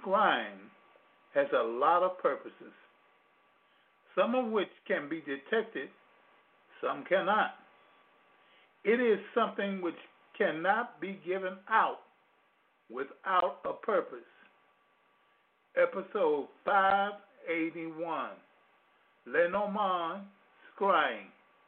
scrying has a lot of purposes, some of which can be detected, some cannot. It is something which cannot be given out without a purpose. Episode 581, Lenormand Scrying.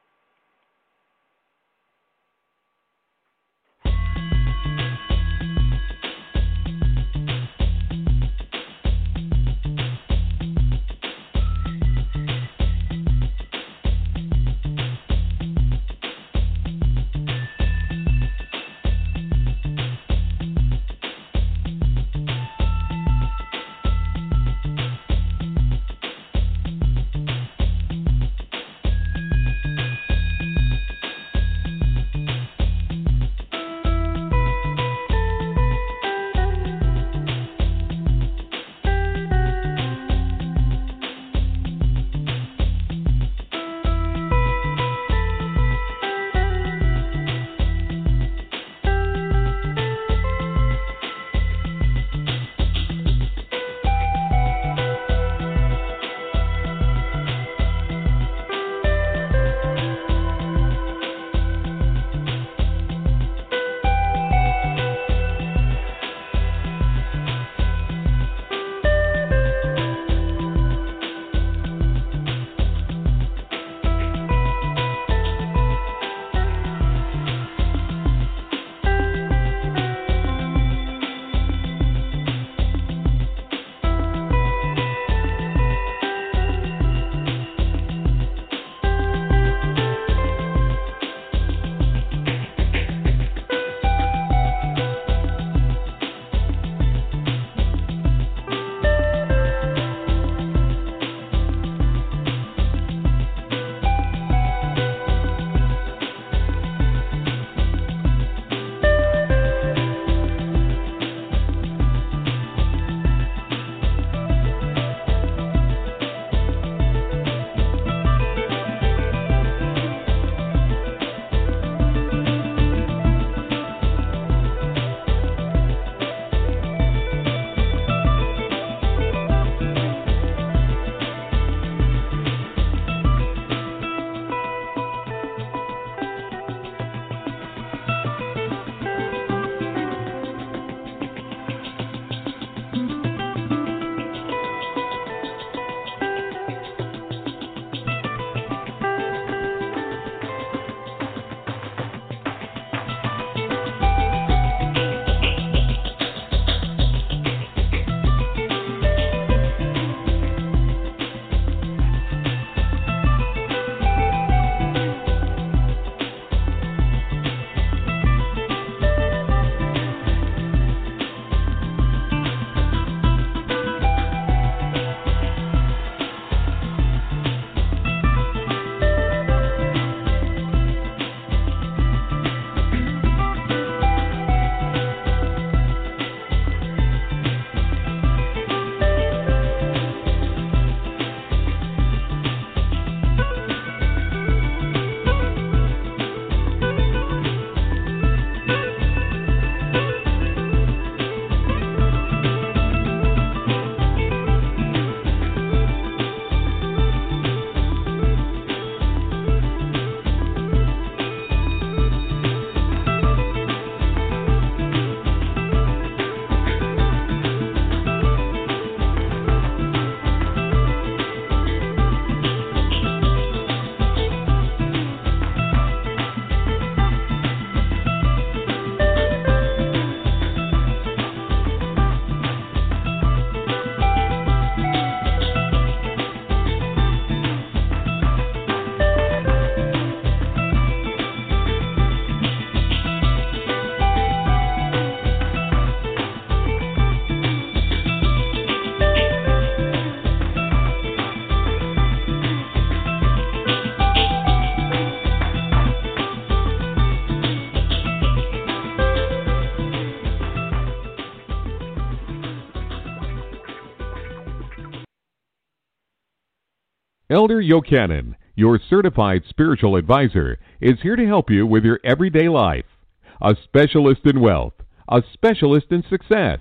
Elder Yochanan, your certified spiritual advisor, is here to help you with your everyday life. A specialist in wealth, a specialist in success,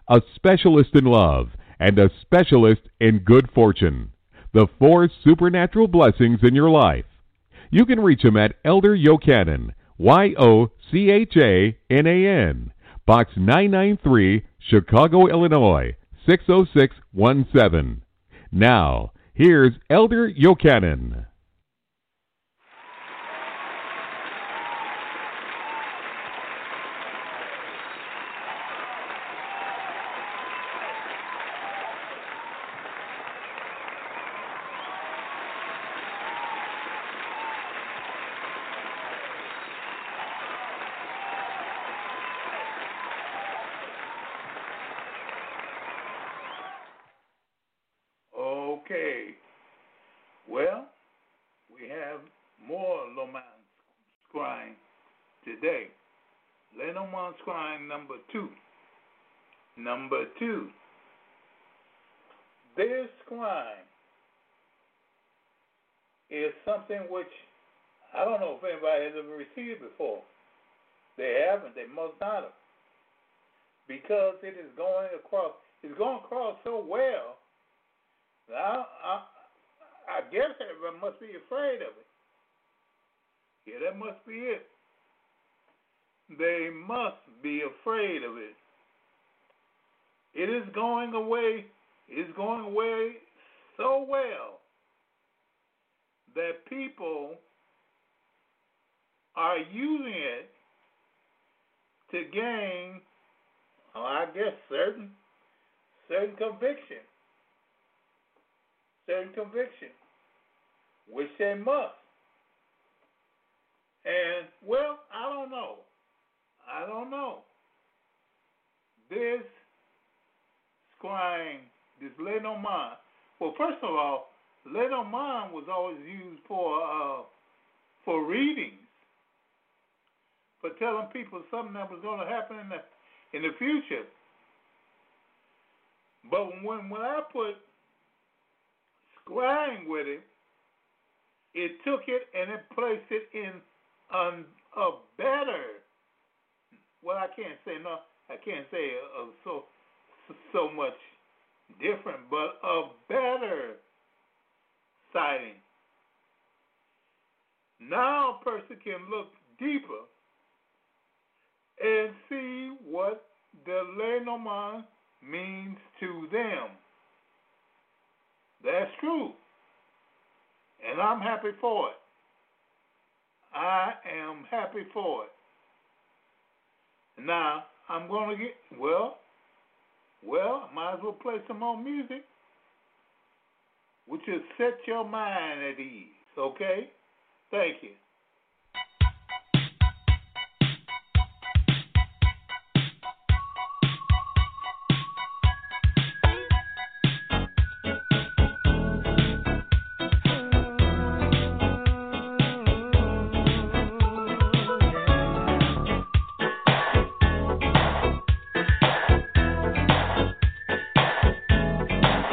a specialist in love, and a specialist in good fortune. The 4 supernatural blessings in your life. You can reach him at Elder Yochanan, Yochanan, Box 993, Chicago, Illinois, 60617. Now, here's Elder Yochanan. Okay. Well, we have more Lenormand scrying today. Lenormand scrying number 2. Number 2. This scrying is something which I don't know if anybody has ever received before. They haven't. They must not have. Because it is going across. It's going across so well. Now, I guess everyone must be afraid of it. Yeah, that must be it. They must be afraid of it. It is going away. It's going away so well that people are using it to gain, I guess, certain conviction. Certain conviction, which they must. And, well, I don't know. This scrying, this Lenormand, well, first of all, Lenormand was always used for readings, for telling people something that was going to happen in the future. But when I put scrying with it, it took it and it placed it in a better. Well, I can't say so much different, but a better sighting. Now a person can look deeper and see what the Lenormand means to them. That's true. And I'm happy for it. I am happy for it. Now, I'm going to get, well, I might as well play some more music, which will set your mind at ease, okay? Thank you.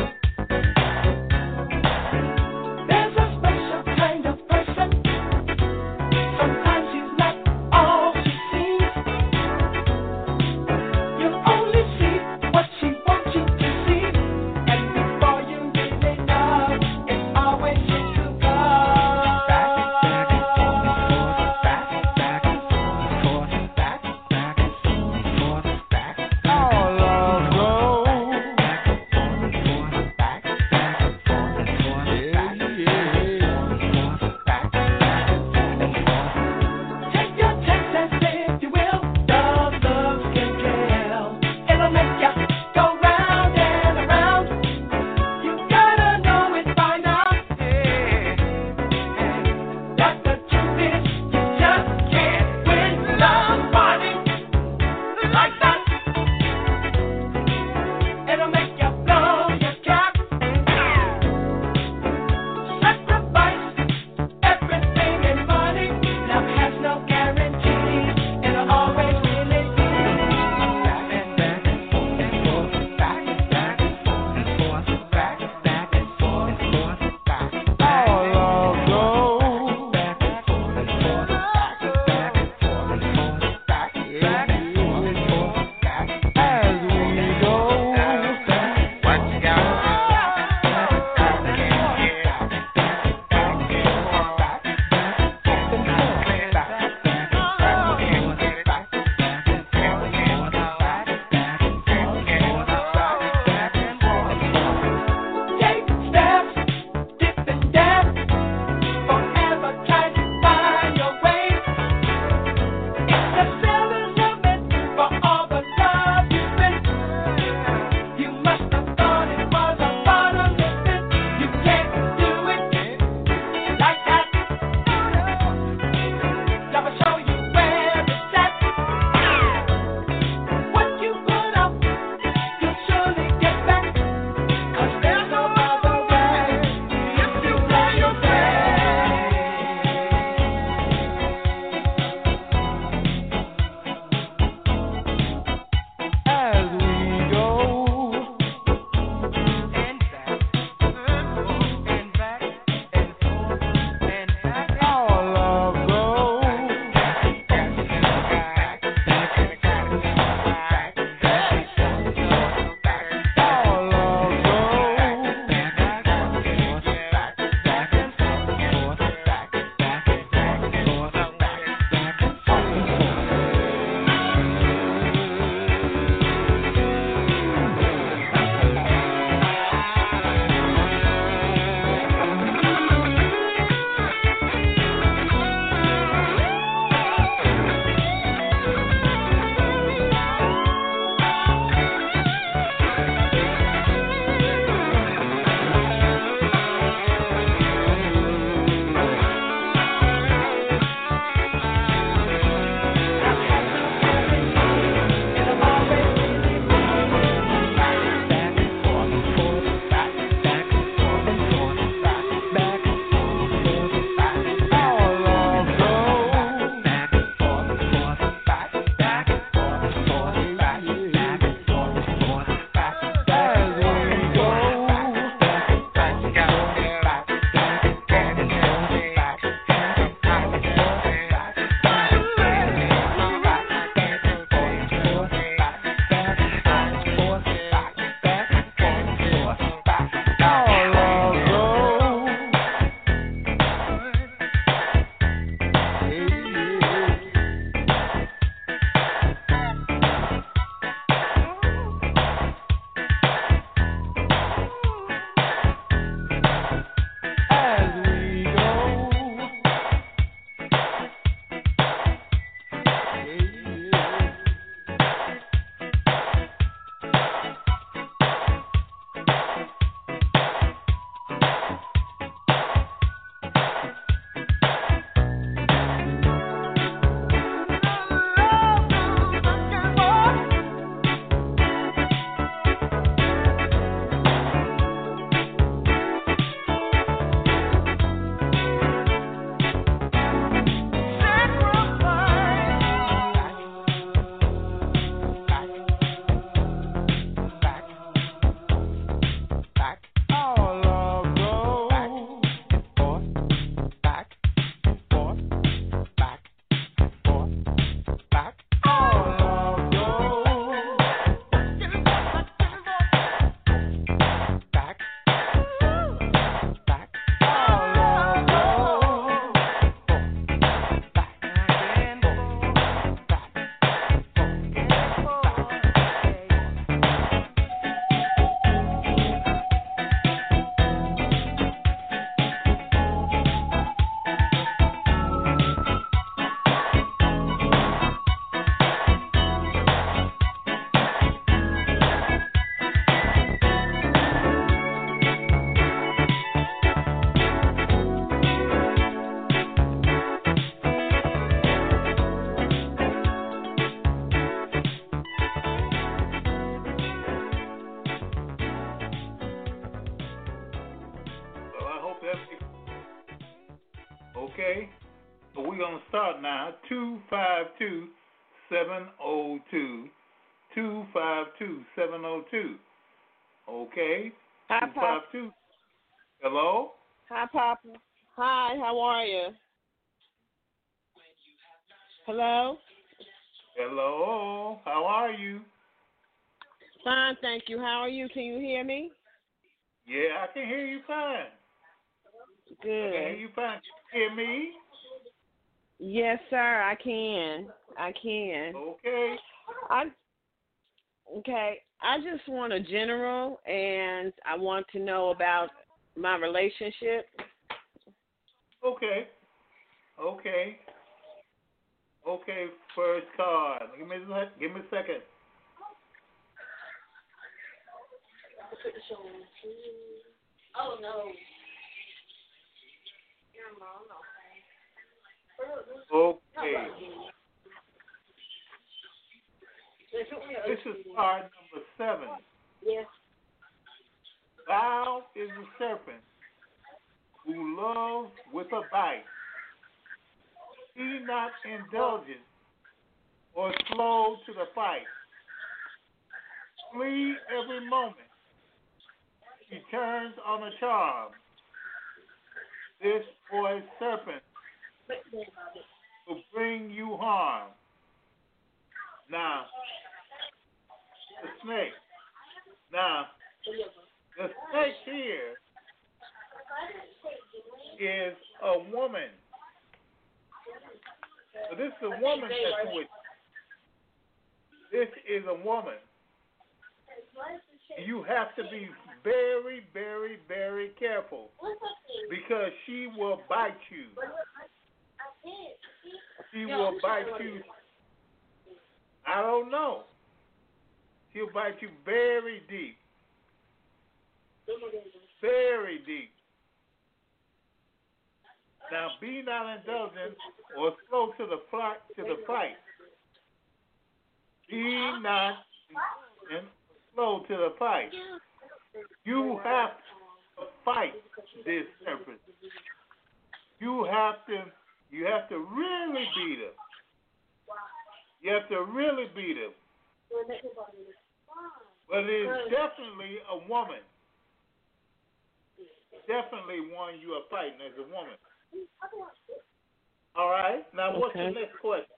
There's a special kind of person Okay? So we're going to start now. 252-702. 252-702. Okay? Hi, Papa. 252. Hello? Hi, Papa. Hi, how are you? Hello? Hello? How are you? Fine, thank you. How are you? Can you hear me? Yeah, I can hear you fine. I can hear Good. you fine. Can you hear me? Yes, sir, I can. I can. Okay. I just want a general, and I want to know about my relationship. Okay. Okay. Okay, first card. Give me a second. Oh no. Okay. This is card number 7. Yes. Thou is the serpent who loves with a bite. Be not indulgent or slow to the fight. Flee every moment. He turns on a charm. This boy serpent will bring you harm. Now, the snake. Now, the snake here is a woman. So this is a woman that's with you. This is a woman. You have to be very, very, very careful because she will bite you. She will bite you. I don't know. She'll bite you very deep. Very deep. Now, be not indulgent or slow to the fight. Be not indulgent or slow to the fight. You have to fight this serpent. You have to really beat him. You have to really beat him. But it is definitely a woman. Definitely one you are fighting as a woman. All right. Now, what's the next question?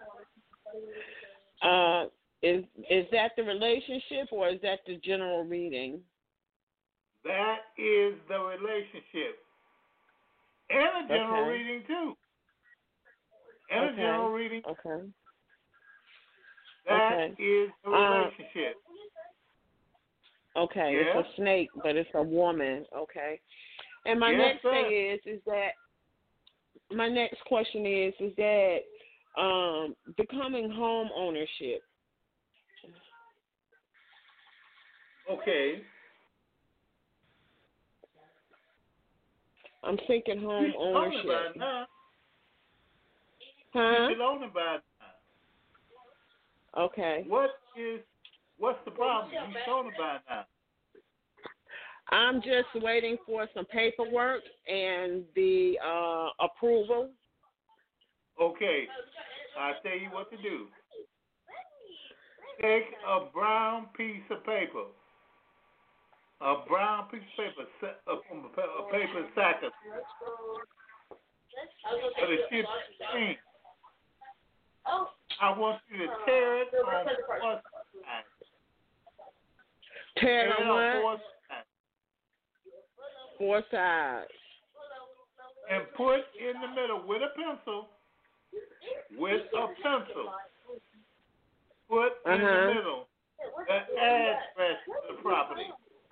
Is that the relationship or is that the general reading? That is the relationship. And a general reading, too. And a general reading. Okay. That is the relationship. Okay. Yeah? It's a snake, but it's a woman. Okay. And my next thing is that my next question is that becoming home ownership. Okay. I'm thinking home ownership. You should own it by now. Huh? You should own it by now. Okay. What's the problem? You should own it by now. I'm just waiting for some paperwork and the approval. Okay. I'll tell you what to do. Take a brown piece of paper. A brown piece of paper, a paper sack of but it should be clean. I want you to tear it on 4 sides. Tear it on what? 4 sides. And put in the middle with a pencil. Put in the middle the address to the property.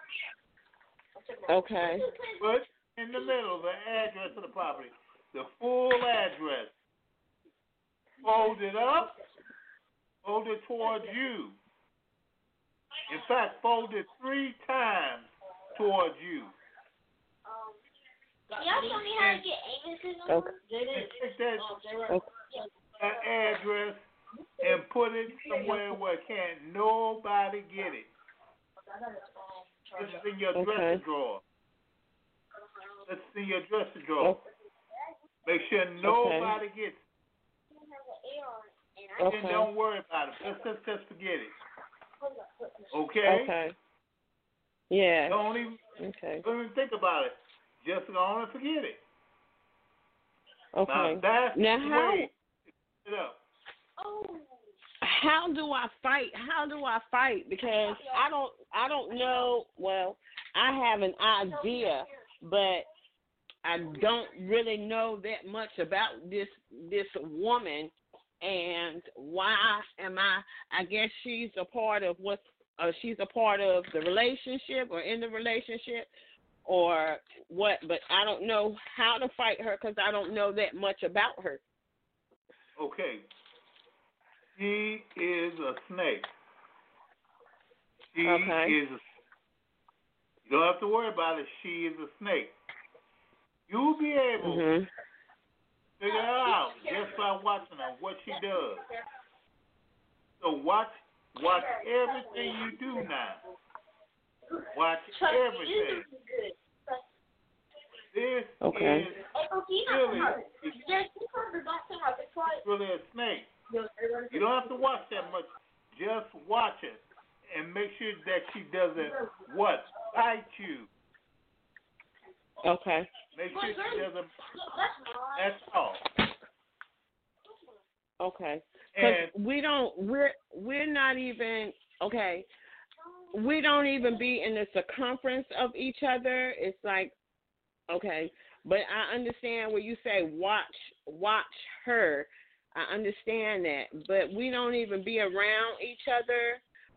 Okay. Put in the middle the address of the property. The full address. Fold it up. Fold it towards you. In fact, fold it 3 times towards you. Y'all show me how to get Amos's number? And take that address and put it somewhere where can't nobody get it. This is in your dresser drawer. That's in your dresser drawer. Make sure nobody gets it. Okay. And don't worry about it. Just forget it. Okay? Okay. Yeah. Don't even think about it. Just go on and forget it. Okay. Now that's now the how? way to get it up. How do I fight? Because I don't know. Well, I have an idea, but I don't really know that much about this woman, and why am I guess she's a part of she's a part of the relationship or in the relationship or what, but I don't know how to fight her because I don't know that much about her. Okay. She is a snake. You don't have to worry about it. She is a snake. You'll be able to figure it out just by watching her, what she does. So watch everything you do now. Watch everything. This is really a snake. You don't have to watch that much. Just watch it and make sure that she doesn't bite you. Okay. Make sure she doesn't. That's all. Okay. Because we're not even we don't even be in the circumference of each other. It's like, okay, but I understand when you say watch her. I understand that, but we don't even be around each other.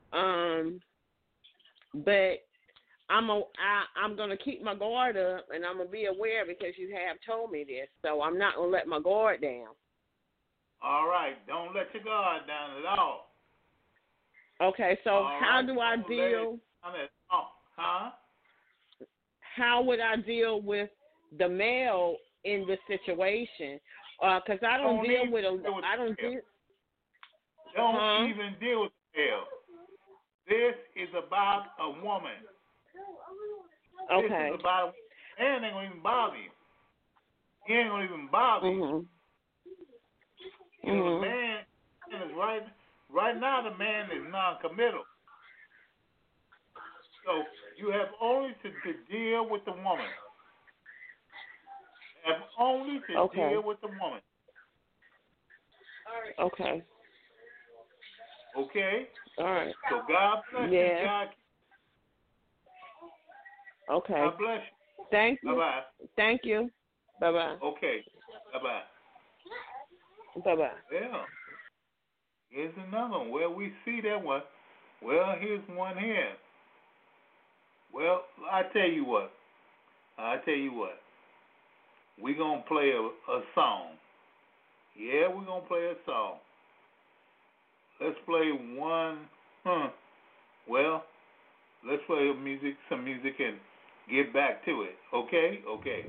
But I'm gonna keep my guard up, and I'm gonna be aware because you have told me this. So I'm not gonna let my guard down. All right, don't let your guard down at all. Okay, so how do I deal? How would I deal with the male in the situation? Because I don't deal with I don't deal. Don't even deal with the male. This is about a woman. Okay. This is about a man. Ain't gonna even bother you. He ain't gonna even bother you. You know, the man is right now. The man is non-committal. So you have only to deal with the woman. Have only to deal with the woman. Okay. Okay? All right. So God bless you. God. Okay. God bless you. Thank you. Bye-bye. Thank you. Bye-bye. Okay. Bye-bye. Bye-bye. Well, here's another one. Well, we see that one. Well, here's one here. Well, I tell you what. We're going to play a song. Yeah, we're going to play a song. Let's play one. Well, let's play some music and get back to it. Okay? Okay.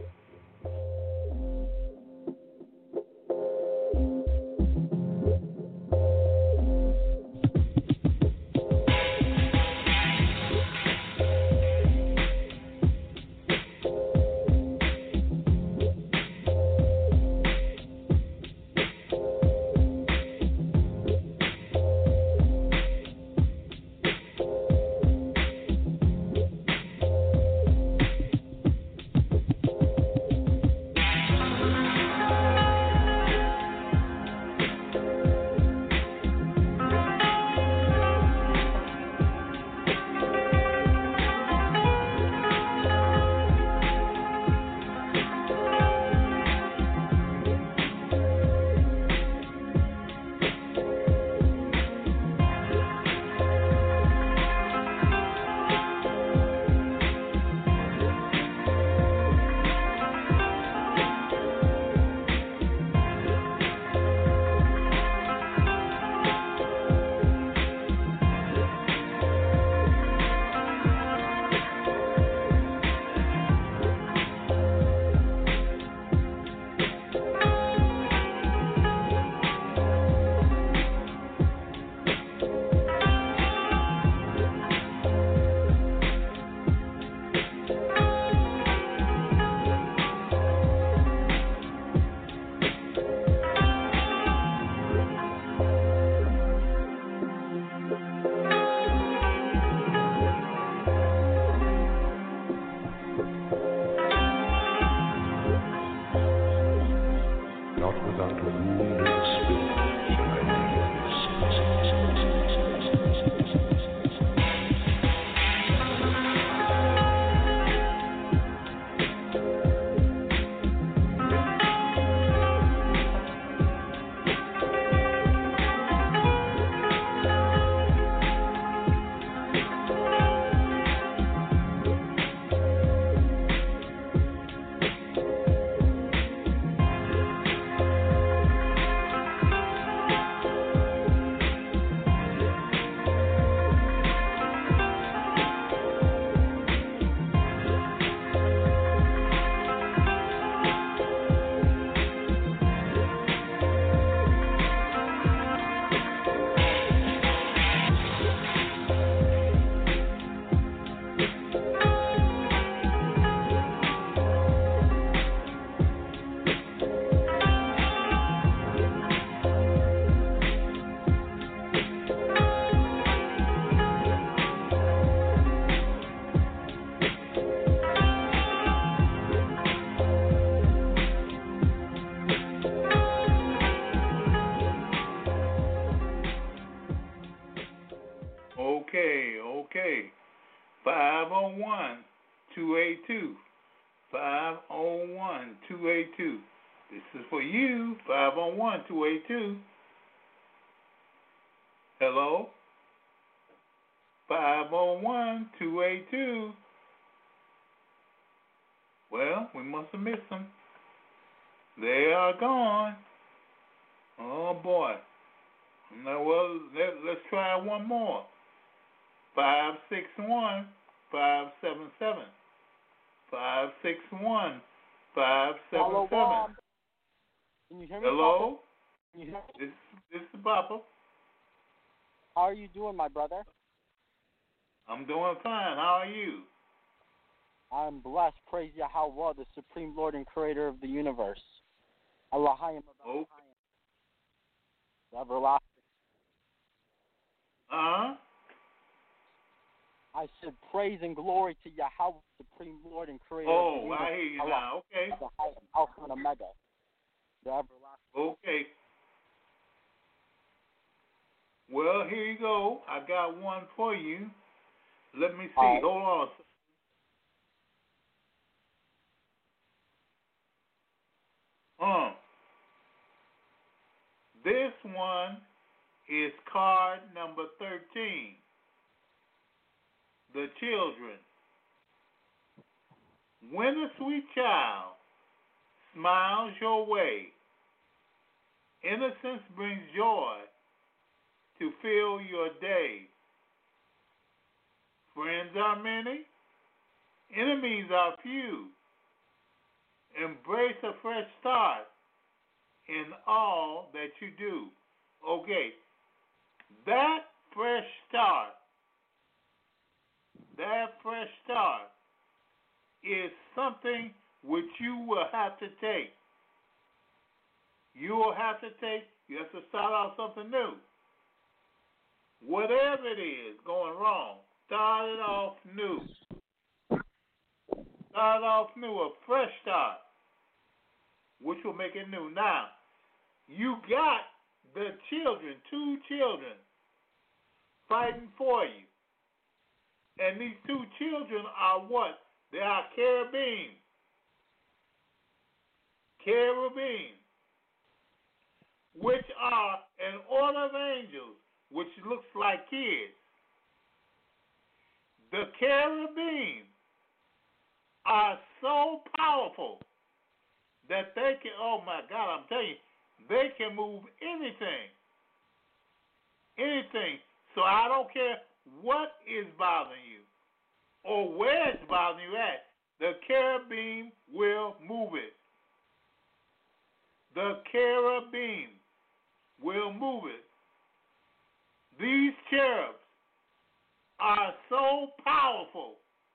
501-282. 501-282. This is for you. 501-282. Hello? 501-282. Well, we must have missed them. They are gone. Oh, boy. Now, well, let's try one more. 561-577. 561-577. Hello, Bob. Can you hear me? Hello? Papa? Can you hear me? This is Papa. How are you doing, my brother? I'm doing fine. How are you? I'm blessed. Praise Yahweh, the Supreme Lord and Creator of the universe. Allahayim. Okay. The everlasting. I said praise and glory to Yahweh, Supreme Lord and Creator of the universe. I hear you now. Okay. Alpha and Omega. The everlasting. Okay. Well, here you go. I got one for you. Let me see. Right. Hold on. This one is card number 13. The children. When a sweet child smiles your way, innocence brings joy to fill your day. Friends are many, enemies are few. Embrace a fresh start in all that you do. Okay, that fresh start is something which you will have to take. You have to start out something new. Whatever it is going wrong, start it off new. Start off new, a fresh start, which will make it new. Now, you got the children, 2 children, fighting for you. And these 2 children are what? They are cherubim. Cherubim, which are an order of angels, which looks like kids. The cherubim are so powerful that they can, oh my God, I'm telling you, they can move anything. Anything. So I don't care what is bothering you or where it's bothering you at. The cherubim will move it. The cherubim will move it. These cherubs are so powerful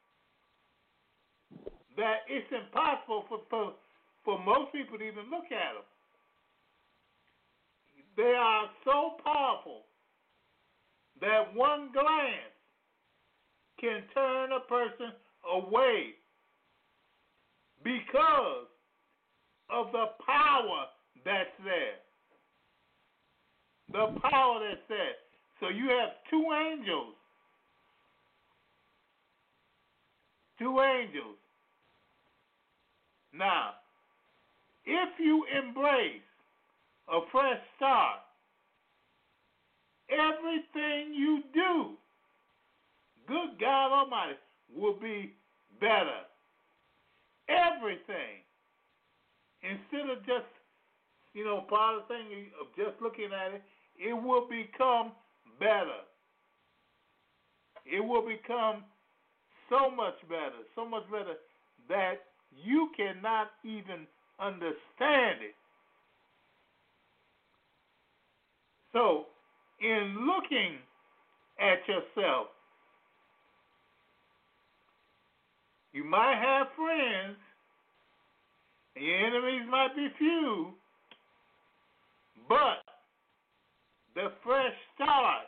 that it's impossible for most people to even look at them. They are so powerful that one glance can turn a person away because of the power that's there. The power that's there. So you have 2 angels. 2 angels. Now, if you embrace a fresh start, everything you do, good God Almighty, will be better. Everything. Instead of just, part of the thing of just looking at it, it will become better. It will become so much better that you cannot even understand it. So, in looking at yourself, you might have friends, and your enemies might be few, but the fresh start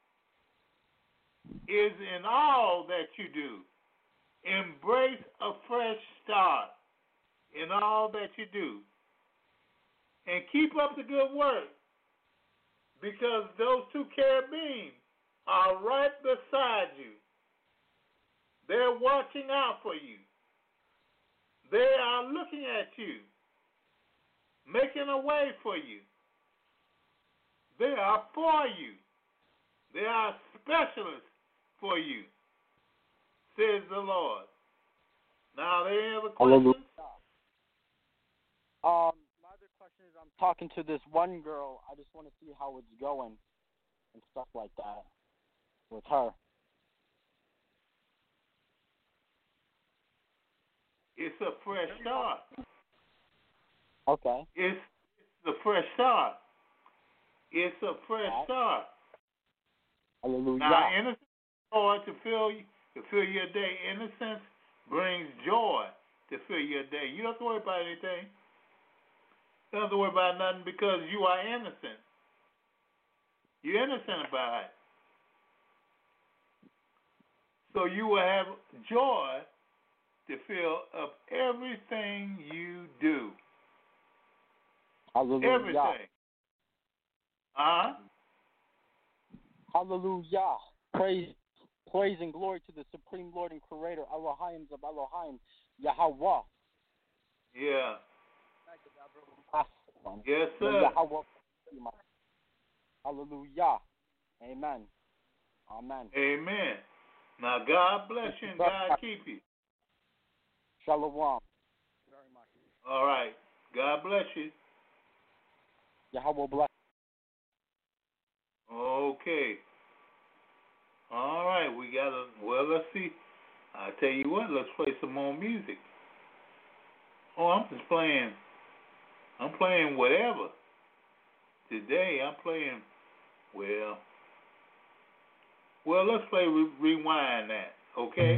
is in all that you do. Embrace a fresh start in all that you do. And keep up the good work, because those 2 cherubim are right beside you. They're watching out for you. They are looking at you, making a way for you. They are for you. They are specialists for you, says the Lord. Now, are there any other questions? My other question is, I'm talking to this one girl. I just want to see how it's going and stuff like that with her. It's a fresh start. Okay. It's a fresh start. It's a fresh start. Hallelujah. Now, innocence joy to fill your day. Innocence brings joy to fill your day. You don't have to worry about anything. You don't have to worry about nothing because you are innocent. You're innocent about it. So you will have joy to fill up everything you do. Hallelujah. Everything. Hallelujah. Praise and glory to the Supreme Lord and Creator, Elohim of Elohim, Yahweh. Yeah. Yes, sir. Yahweh. Hallelujah. Amen. Amen. Amen. Now, God bless you and God keep you. Shalom. Very much. All right. God bless you. Yahweh bless. Okay. All right. Well, let's see. I tell you what, let's play some more music. Oh, I'm playing whatever. Today, I'm playing, well, let's play Rewind that, okay?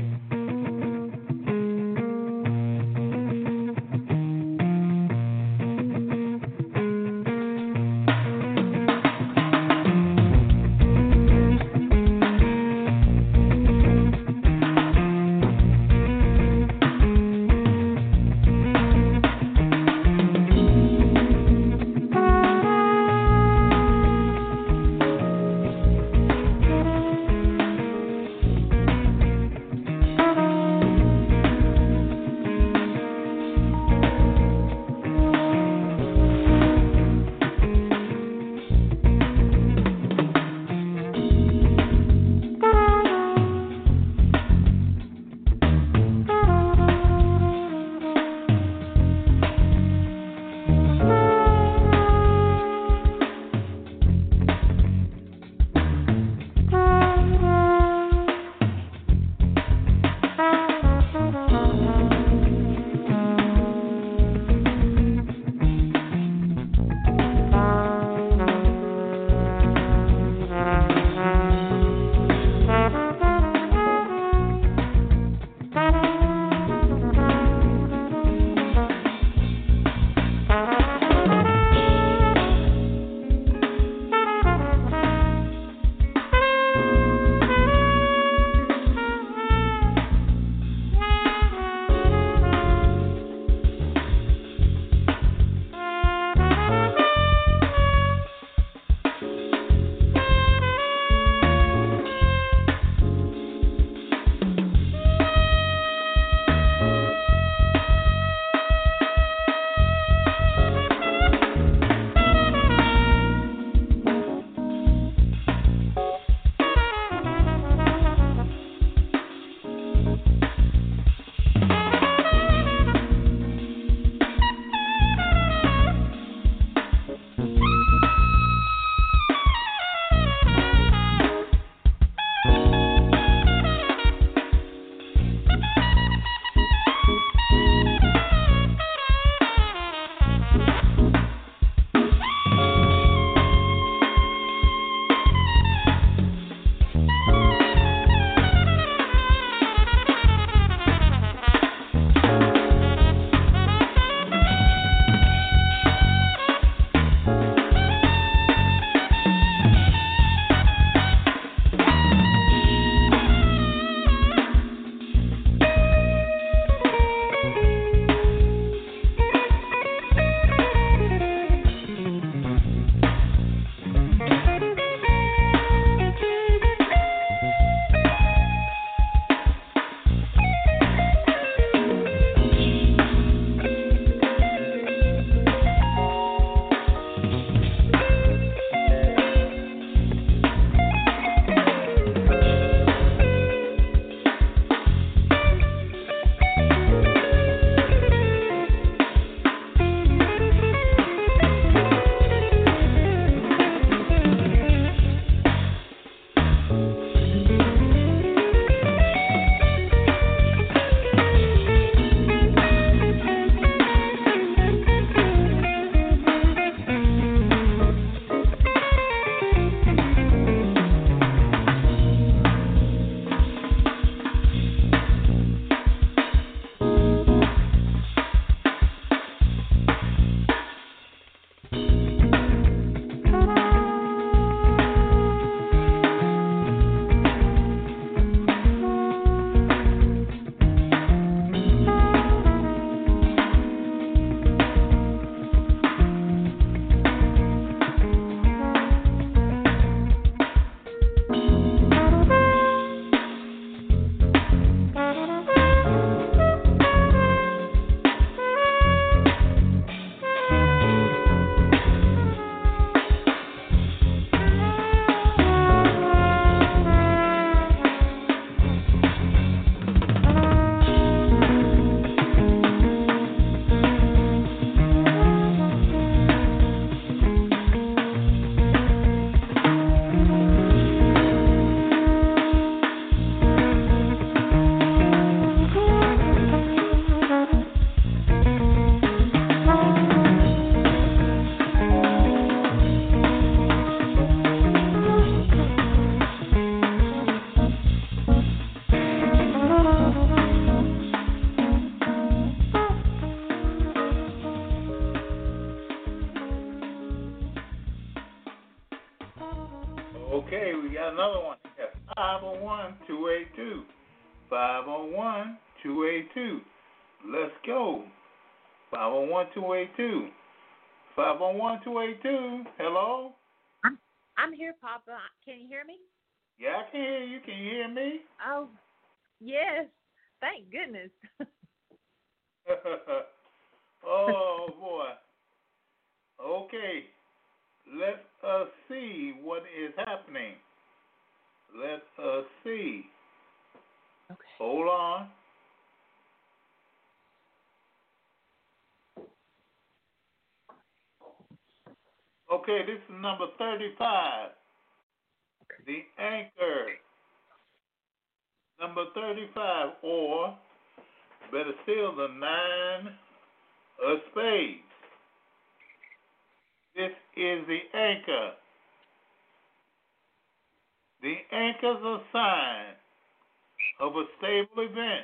another one. Yes, 501-282. 501-282. Let's go. 501-282. 501-282. Hello? I'm here, Papa. Can you hear me? Yeah, I can hear you. Can you hear me? Oh, yes. Thank goodness. Oh, boy. Okay. Let us see what is happening. Let us see. Okay. Hold on. Okay, this is number 35. The anchor. Number 35, or better still, the 9 of spades. This is the anchor. The anchor's a sign of a stable event.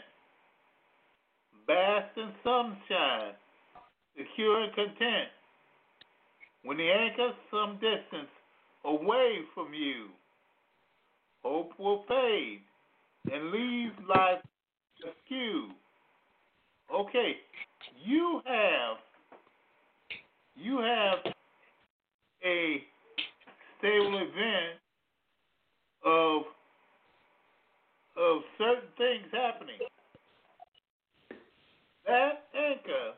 Bask in sunshine, secure and content. When the anchor's some distance away from you, hope will fade and leave life askew. Okay, you have a stable event of certain things happening. That anchor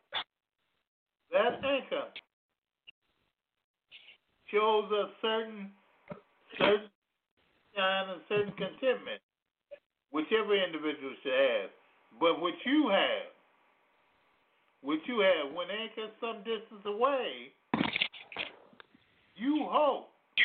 shows a certain shine and certain contentment, whichever individual should have. But what you have, when anchor some distance away, you hope,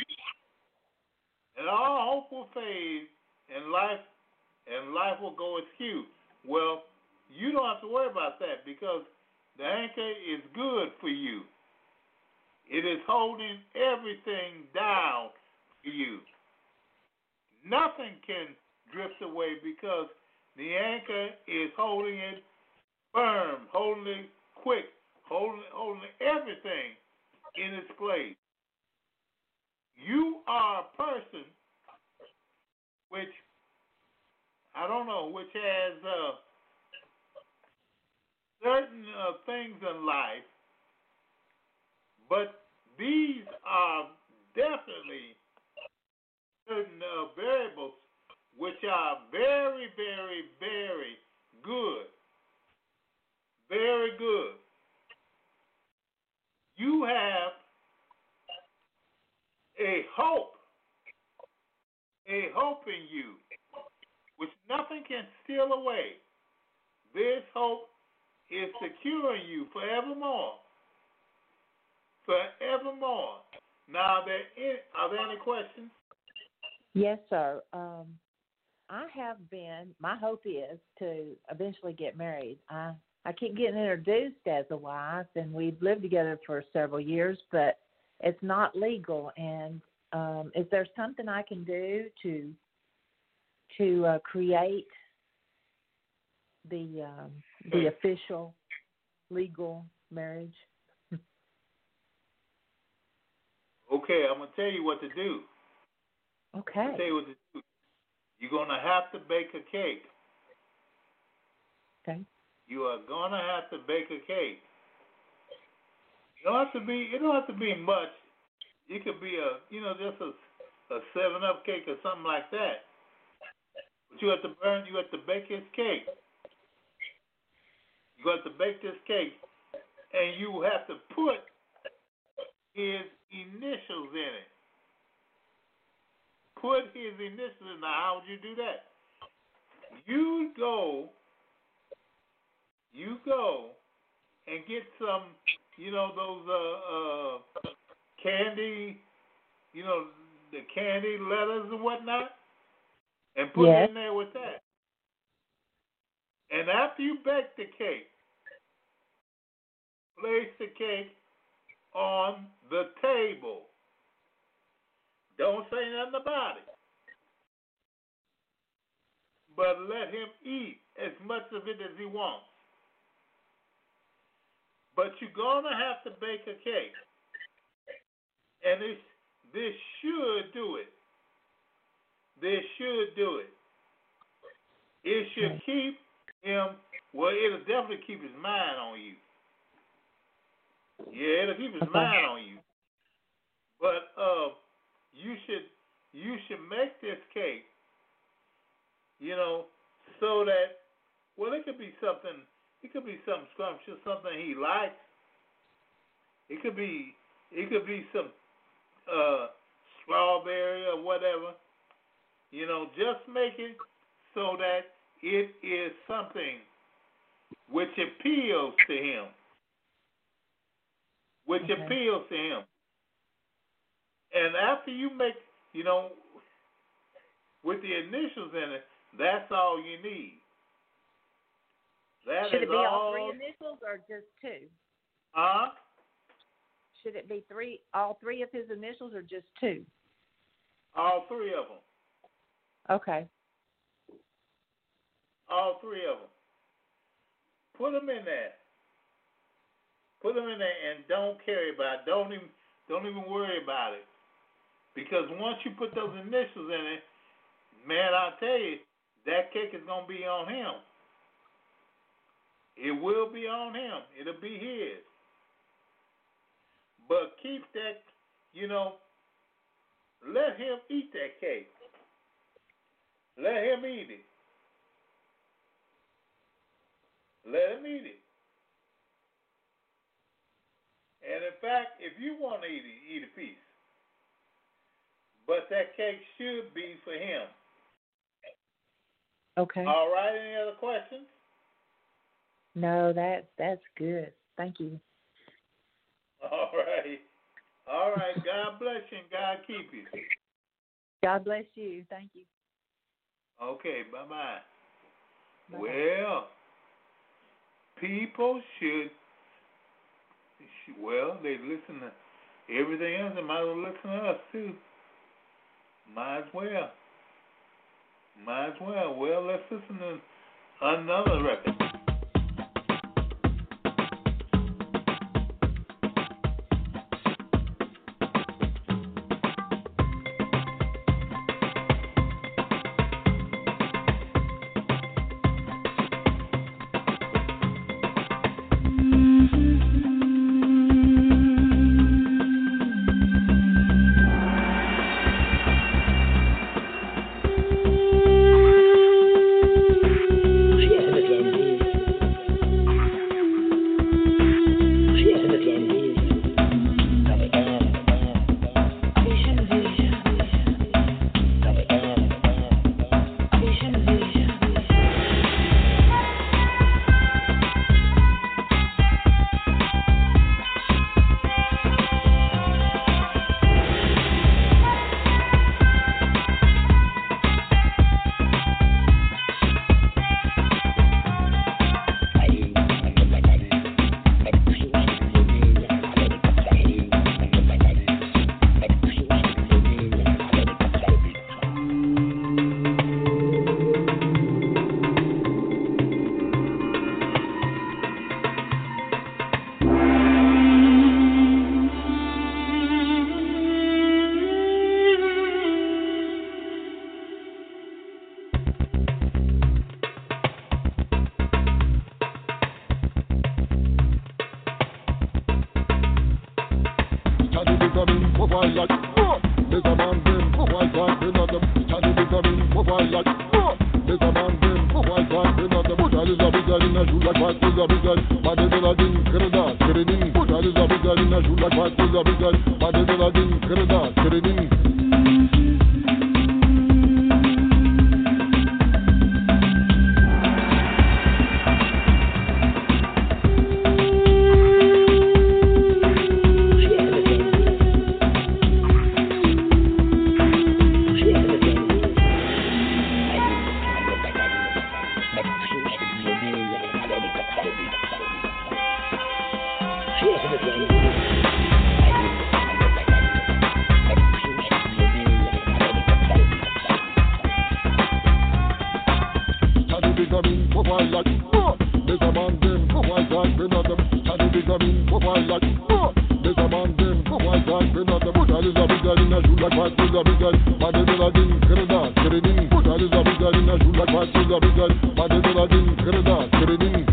and all hope will fade, and life will go askew. Well, you don't have to worry about that because the anchor is good for you. It is holding everything down for you. Nothing can drift away because the anchor is holding it firm, holding it quick, holding everything in its place. You are a person which, I don't know, which has certain things in life, but these are definitely certain variables which are very, very, very good. Very good. You have a hope in you, which nothing can steal away. This hope is securing you forevermore. Forevermore. Now, are there any questions? Yes, sir. My hope is to eventually get married. I keep getting introduced as a wife, and we've lived together for several years, but it's not legal. And is there something I can do to create the official legal marriage? Okay, I'm going to tell you what to do. Okay. I'll tell you what to do. You're going to have to bake a cake. Okay. You are going to have to bake a cake. It don't have to be much. It could be just a 7-Up cake or something like that. But you have to bake his cake. You have to bake this cake, and you have to put his initials in it. Put his initials in. Now, how would you do that? You go and get some, those candy, the candy letters and whatnot, and put it in there with that. And after you bake the cake, place the cake on the table. Don't say nothing about it. But let him eat as much of it as he wants. But you're going to have to bake a cake. And this should do it. they should do it. It should keep him, well, it'll definitely keep his mind on you. Yeah, it'll keep his mind on you. But you should make this cake, so that, well, it could be something scrumptious, something he likes. It could be some strawberry or whatever. Just make it so that it is something which appeals to him. And after you make, with the initials in it, that's all you need. Should it be all three initials or just two? Should it be all three of his initials or just two? All three of them. Okay. All three of them. Put them in there. And don't carry about it. Don't even worry about it. Because once you put those initials in it, man, I'll tell you, that cake is going to be on him. It will be on him. It'll be his. But keep that, let him eat that cake. Let him eat it. Let him eat it. And in fact, if you want to eat a piece, but that cake should be for him. Okay. All right. Any other questions? No, that's good. Thank you. All right. God bless you and God keep you. God bless you. Thank you. Okay. Bye-bye. Well, people should. Well, they listen to everything else. They might as well listen to us too. Might as well. Well, let's listen to another record. But to the D.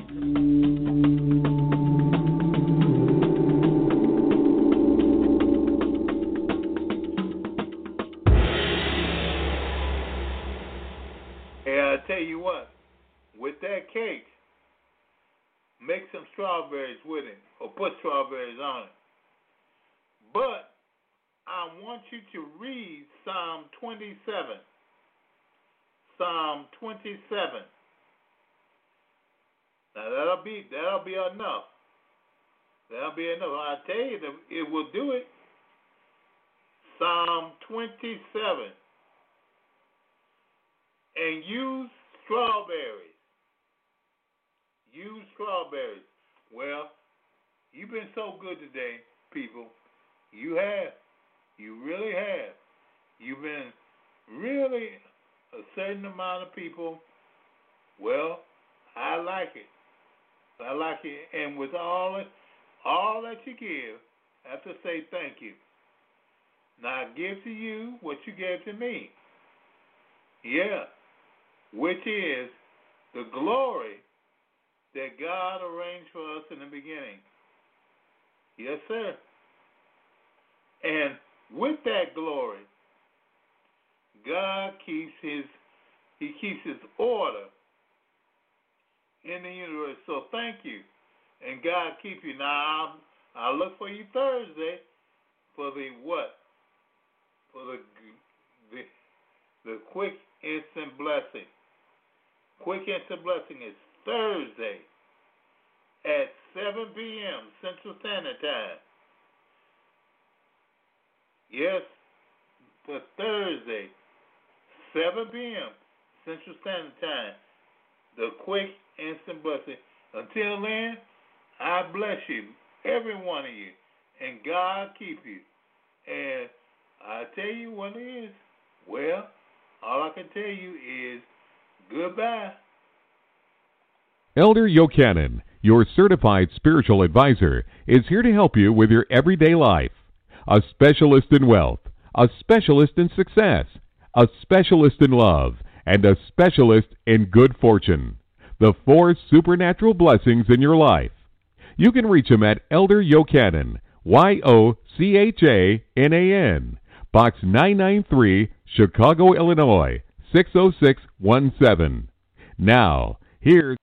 Hey, I tell you what, with that cake, make some strawberries with it, or put strawberries on it. But I want you to read Psalm 27. Psalm 27. Now that'll be enough. That'll be enough. I tell you, it will do it. Psalm 27. And use strawberries. Use strawberries. Well, you've been so good today, people. You have. You really have. You've been really a certain amount of people. Well, I like it. I like it. And with all that you give, I have to say thank you. Now I give to you what you gave to me. Yeah. Which is the glory that God arranged for us in the beginning. Yes, sir. And with that glory, God keeps his order in the universe. So thank you. And God keep you. Now I'll look for you Thursday for the what? For the quick instant blessing. Quick instant blessing is Thursday at 7 p.m. Central Standard Time. Yes, for Thursday, 7 p.m. Central Standard Time. The quick instant blessing. Until then, I bless you, every one of you, and God keep you. And I tell you what it is. Well, all I can tell you is goodbye. Elder Yochanan, your certified spiritual advisor, is here to help you with your everyday life. A specialist in wealth, a specialist in success, a specialist in love, and a specialist in good fortune. The 4 supernatural blessings in your life. You can reach him at Elder Yochanan, Yochanan, Box 993, Chicago, Illinois, 60617. Now, here's